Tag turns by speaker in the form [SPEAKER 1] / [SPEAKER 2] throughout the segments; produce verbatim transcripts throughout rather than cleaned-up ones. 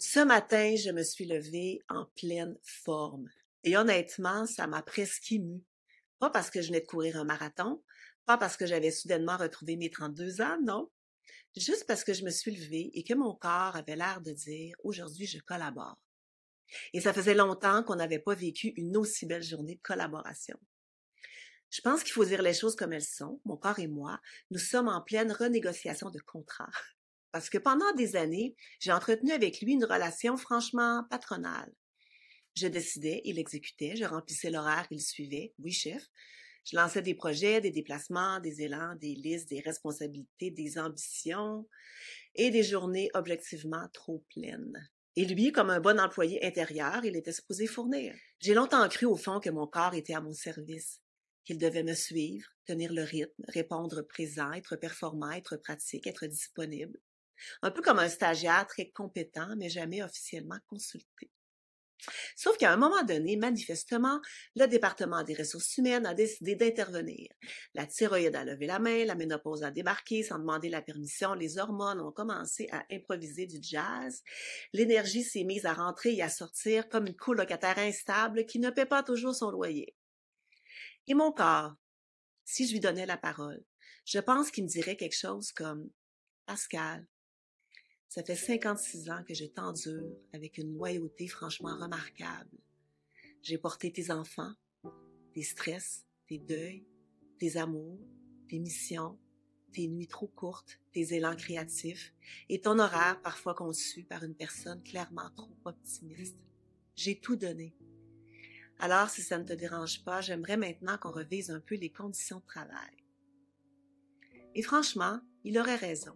[SPEAKER 1] Ce matin, je me suis levée en pleine forme. Et honnêtement, ça m'a presque émue. Pas parce que je venais de courir un marathon, pas parce que j'avais soudainement retrouvé mes trente-deux ans, non. Juste parce que je me suis levée et que mon corps avait l'air de dire aujourd'hui, je collabore. Et ça faisait longtemps qu'on n'avait pas vécu une aussi belle journée de collaboration. Je pense qu'il faut dire les choses comme elles sont. Mon corps et moi, nous sommes en pleine renégociation de contrat. Parce que pendant des années, j'ai entretenu avec lui une relation franchement patronale. Je décidais, il exécutait, je remplissais l'horaire, il suivait. Oui, chef. Je lançais des projets, des déplacements, des élans, des listes, des responsabilités, des ambitions et des journées objectivement trop pleines. Et lui, comme un bon employé intérieur, il était supposé fournir. J'ai longtemps cru au fond que mon corps était à mon service, qu'il devait me suivre, tenir le rythme, répondre présent, être performant, être pratique, être disponible. Un peu comme un stagiaire très compétent, mais jamais officiellement consulté. Sauf qu'à un moment donné, manifestement, le département des ressources humaines a décidé d'intervenir. La thyroïde a levé la main, la ménopause a débarqué sans demander la permission, les hormones ont commencé à improviser du jazz, l'énergie s'est mise à rentrer et à sortir comme une colocataire instable qui ne paie pas toujours son loyer. Et mon corps, si je lui donnais la parole, je pense qu'il me dirait quelque chose comme « Pascal, ça fait cinquante-six ans que je t'endure avec une loyauté franchement remarquable. J'ai porté tes enfants, tes stress, tes deuils, tes amours, tes missions, tes nuits trop courtes, tes élans créatifs et ton horaire parfois conçu par une personne clairement trop optimiste. J'ai tout donné. Alors, si ça ne te dérange pas, j'aimerais maintenant qu'on revise un peu les conditions de travail. » Et franchement, il aurait raison.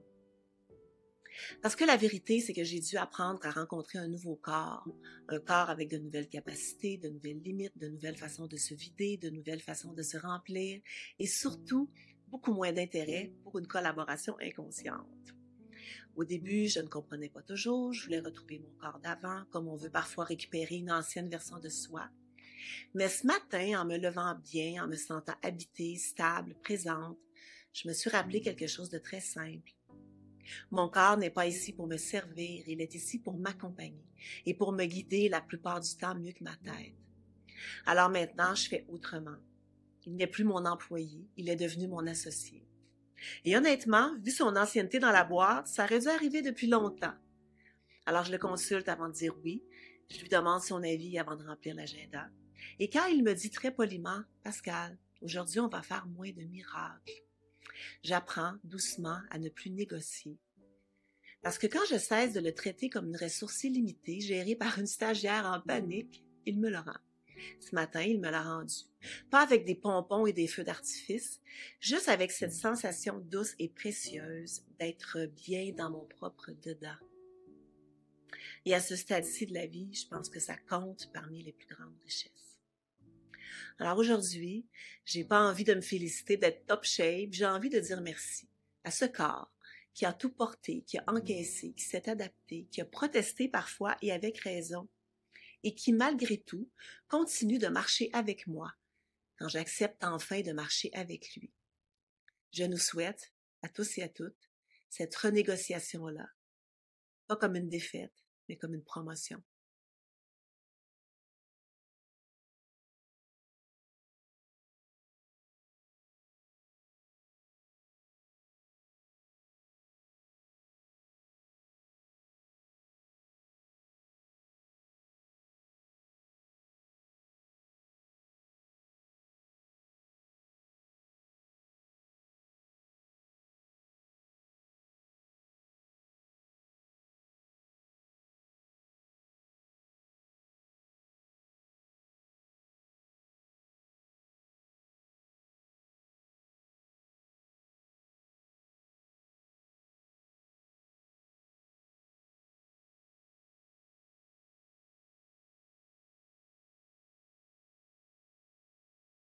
[SPEAKER 1] Parce que la vérité, c'est que j'ai dû apprendre à rencontrer un nouveau corps, un corps avec de nouvelles capacités, de nouvelles limites, de nouvelles façons de se vider, de nouvelles façons de se remplir et surtout, beaucoup moins d'intérêt pour une collaboration inconsciente. Au début, je ne comprenais pas toujours, je voulais retrouver mon corps d'avant, comme on veut parfois récupérer une ancienne version de soi. Mais ce matin, en me levant bien, en me sentant habitée, stable, présente, je me suis rappelé quelque chose de très simple. Mon corps n'est pas ici pour me servir, il est ici pour m'accompagner et pour me guider la plupart du temps mieux que ma tête. Alors maintenant, je fais autrement. Il n'est plus mon employé, il est devenu mon associé. Et honnêtement, vu son ancienneté dans la boîte, ça aurait dû arriver depuis longtemps. Alors je le consulte avant de dire oui, je lui demande son avis avant de remplir l'agenda. Et quand il me dit très poliment, « Pascal, aujourd'hui on va faire moins de miracles », j'apprends doucement à ne plus négocier. Parce que quand je cesse de le traiter comme une ressource illimitée, gérée par une stagiaire en panique, il me le rend. Ce matin, il me l'a rendu. Pas avec des pompons et des feux d'artifice, juste avec cette sensation douce et précieuse d'être bien dans mon propre dedans. Et à ce stade-ci de la vie, je pense que ça compte parmi les plus grandes richesses. Alors aujourd'hui, j'ai pas envie de me féliciter d'être top shape, j'ai envie de dire merci à ce corps qui a tout porté, qui a encaissé, qui s'est adapté, qui a protesté parfois et avec raison, et qui, malgré tout, continue de marcher avec moi quand j'accepte enfin de marcher avec lui. Je nous souhaite, à tous et à toutes, cette renégociation-là, pas comme une défaite, mais comme une promotion.